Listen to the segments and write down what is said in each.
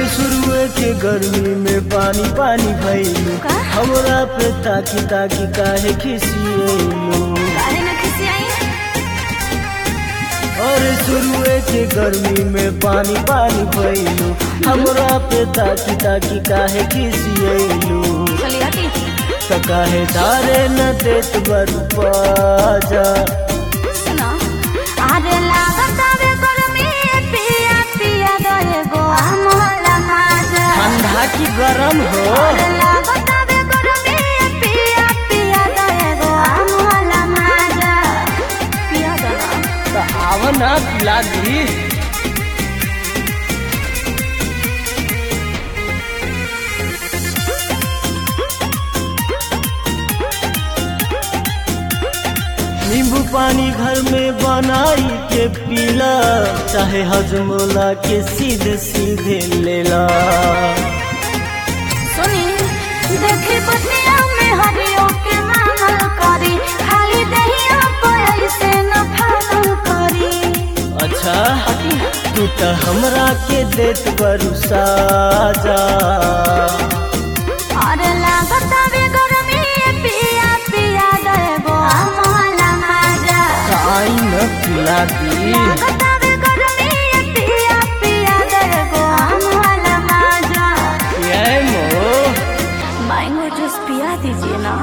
शुरुए के गर्मी में पानी पानी भइलू हमरा पे ताकी ताकी काहे खिसिएलू। और शुरुए के गर्मी में पानी पानी भइलू हमरा पे ताकी ताकी काहे खिसिएलू। त काहे धारे न देत बरू पाजा ठंडा की गरम हो आवना पिला दी। नींबू पानी घर में बनाई के पीला चाहे हजमोला के सीधे सीधे लेला। सुनी देखी बतिया में हरियो के मांगल करी खाली दहिया पर से न फागल करी। अच्छा तू तो हमरा के देत बरू साजा। अरे लागत वे गरमी पिया पिया देबो मोहला माजा। आई न पिला दी। लागत वे गरमी पिया पिया देबो मोहला माजा। ये मो मैंगो जूस पिया दीजिए ना।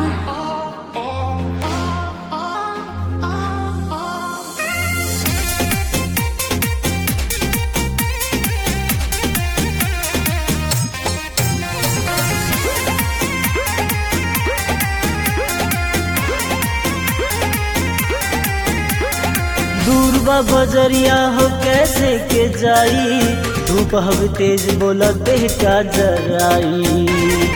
दूर बा बजरिया हो कैसे के जाई धूप हब तेज बोला देह का जराई।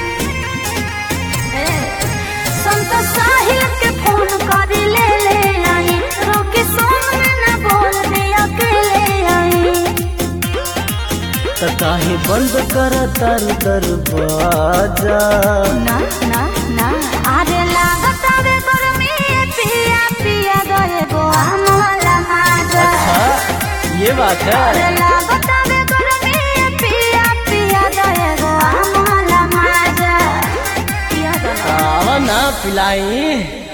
संत साहिल के फोन कर ले आई रोके सोन न बोल दे अकेले आई। त काहे बंद कर तारू दरवाजा। ना ना ना अरे लागत वे गरमी पिया पिया देबो मोहला माजा। अच्छा ये बात है। अरे लागत वे गरमी पिया पिया देबो मोहला माजा। पिया दो ना। ना पिलाई।